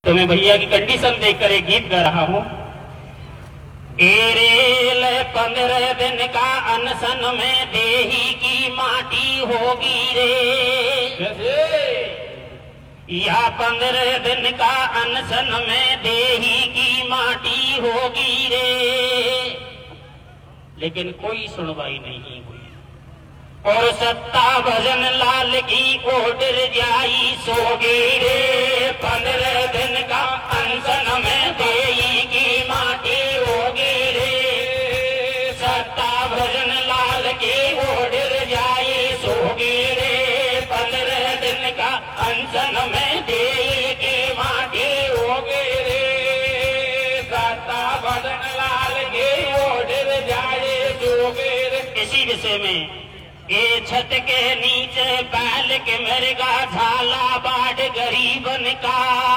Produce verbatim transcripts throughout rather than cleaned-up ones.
तो मैं भैया की कंडीशन देखकर एक गीत गा रहा हूं। एरेल पंद्रह दिन का अनशन में देही की माटी होगी रे, या पंद्रह दिन का अनशन में देही की माटी होगी रे, लेकिन कोई सुनवाई नहीं हुई। और सत्ता भजन लाल की ओडर जाई सोगी रे, पंद्रह दिन का अनशन में देही की माटी होगी रे, सत्ता भजन लाल की ओडर जाई सोगी रे, पंद्रह दिन का अनशन में देही की माटी होगी रे, सत्ता भजन लाल की ओडर जाई सोगी रे। इसी विषय में ये छत के नीचे बैल के मरगा झाला बाट गरीबन का,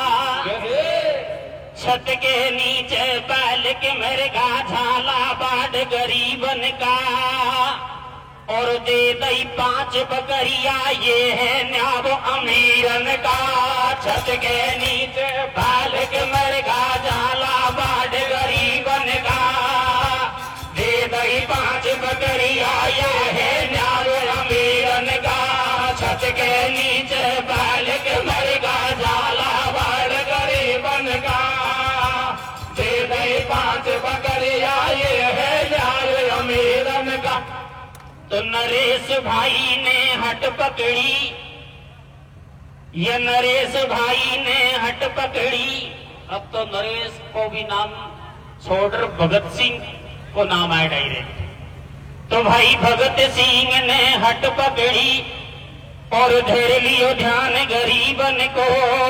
छत के नीचे बैल के मरगा झाला बाट गरीबन का, और दे दई पांच बकरिया ये है न्याब अमीरन का, छत के नीचे बैल के मरगा झाला बाट गरीबन का, दे दई पांच बकरिया ये है न्याब अमीरन का, छत के नीचे बैल के मरगा झाला बाट गरीबन का, दे दई पांच बकरिया ये है न्याब अमीरन का। तो नरेश भाई ने हट पकड़ी, ये नरेश भाई ने हट पकड़ी, अब तो नरेश को भी नाम छोड़ भगत सिंह को नाम आया डायरेक्ट। तो भाई भगत सिंह ने हट पकड़ी और धर लियो ध्यान गरीबन को,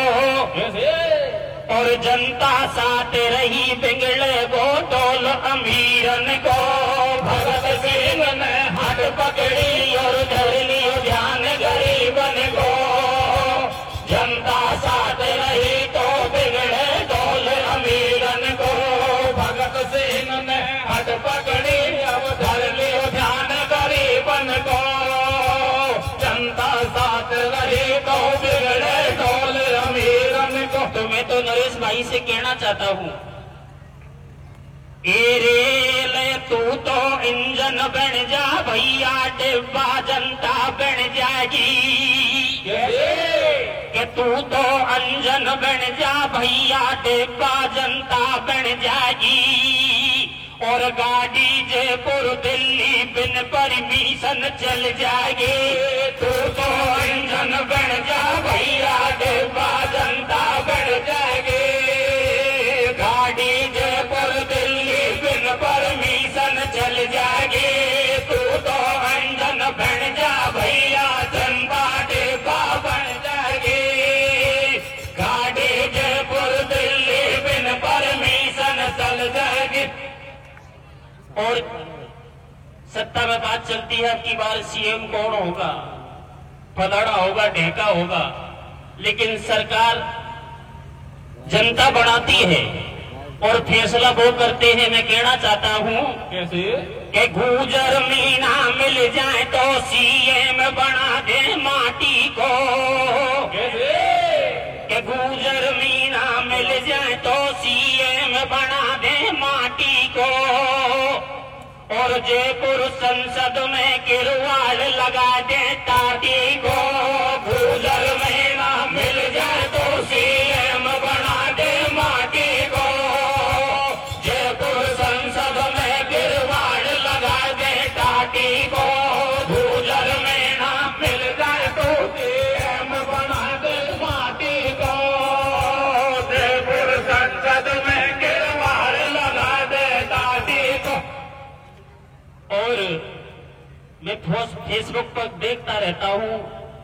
और जनता साथ रही बिगड़े बोतोल अमीरन को, भगत सिंह ने हट पकड़ी और धर लियो ध्यान गरीबन को, जनता साथ रही तो बिगड़े डोल अमीरन को, भगत सिंह ने हट पकड़ी अब धर लियो ध्यान गरीबन को, जनता साथ रही तो बिगड़े डोल अमीरन को। तो मैं तो नरेश भाई से कहना चाहता हूँ, ए रेल तू तो इंजन बन जा भैया, डिब्बा जनता बन जाएगी, कि तू तो अंजन बन जा भैया, डिब्बा जनता बन जाएगी, और गाड़ी जयपुर दिल्ली बिन परमिशन चल जाएगी, तू तो इंजन बन जा भैया, डिब्बा जनता बन जाएगी, गाड़ी जयपुर दिल्ली बिन परमिशन चल जाएगी, तू तो इंजन बन जा भैया, जनता डिब्बा बन जाएगी, गाड़ी जयपुर दिल्ली बिन परमिशन चल जाएगी। और सत्ता में बात चलती है कि बार सीएम कौन होगा, फलाना होगा, ढेका होगा, लेकिन सरकार जनता बनाती है और फैसला वो करते हैं। मैं कहना चाहता हूँ कैसे कि गुजर मीना मिल जाए तो सीएम बना दे माटी को, कैसे कि गुजर मीना मिल जाए तो सीएम बना दे माटी को, और जयपुर संसद में किरवाड़ लगा दे टाटी को, गुजर मीना मिल जाए तो सीएम बना दे माटी को, जयपुर संसद में किरवाड़ लगा दे टाटी को, गुजर मीना मिल जाए तो सीएम बना दे माटी को, जयपुर संसद में किरवाड़ लगा दे टाटी को। और मैं फेसबुक पर देखता रहता हूं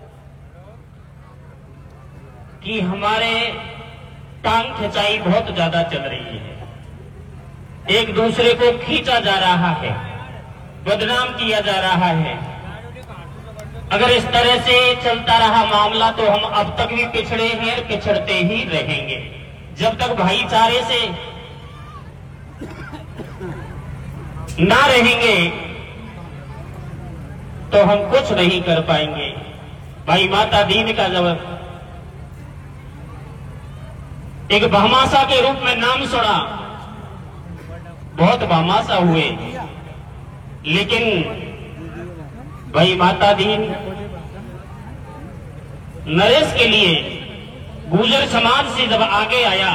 कि हमारे टांग खिंचाई बहुत ज्यादा चल रही है, एक दूसरे को खींचा जा रहा है, बदनाम किया जा रहा है। अगर इस तरह से चलता रहा मामला तो हम अब तक भी पिछड़े हैं और पिछड़ते ही रहेंगे। जब तक भाईचारे से ना रहेंगे तो हम कुछ नहीं कर पाएंगे। भाई माता दीन का जब एक भामाशा के रूप में नाम सुना, बहुत भामाशा हुए, लेकिन भाई माता दीन नरेश के लिए गुर्जर समाज से जब आगे आया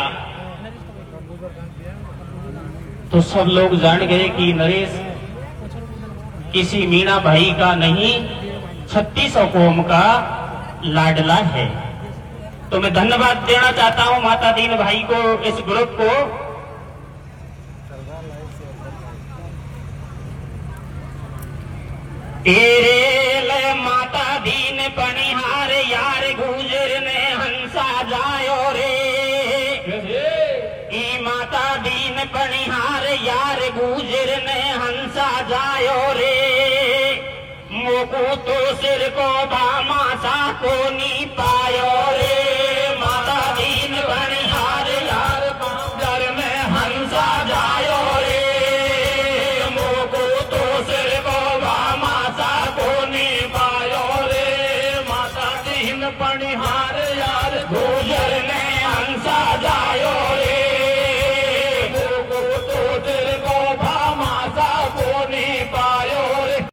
तो सब लोग जान गए कि नरेश किसी मीणा भाई का नहीं, छत्तीसों कौम का लाडला है। तो मैं धन्यवाद देना चाहता हूं माता दीन भाई को, इस ग्रुप को। तेरे ले माता दीन पनिहार यार गुजर ने हंसा जायो रे, ई माता दीन पनिहार यार गुजर ने हंसा जायो रे, मोकू तो सिर को भामाशा को नी पायो रे, माता दीन पनिहार यार गुजर ने हंसा जायो रे, मोकू तो सिर को भामाशा को नी पायो रे, माता दीन पनिहार